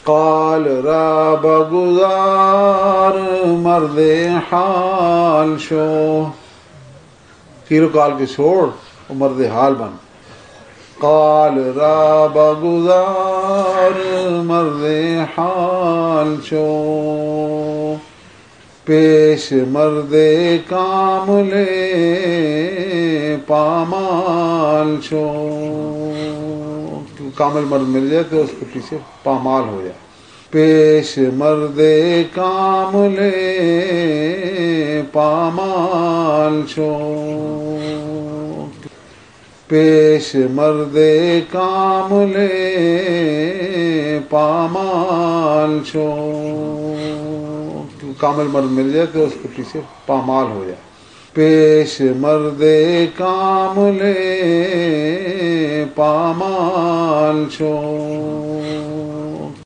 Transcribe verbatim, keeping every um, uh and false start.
काल राब गुजार मर्दे हाल शो, कीरो काल के छोड़ और मर्दे हाल बन। काल राब गुजार मर्दे हाल शो, पेश मर्दे कामले पामाल शो। कामिल मर्द मिल जाए तो उसके पीछे पामाल हो जाए। पेश मर्दे कामले पामाल शो, पेश मर्दे कामले पामाल शो। कामिल मर्द मिल जाए तो उसके पीछे पामाल हो जाए। पेश मर्दे कामले पामाल शो।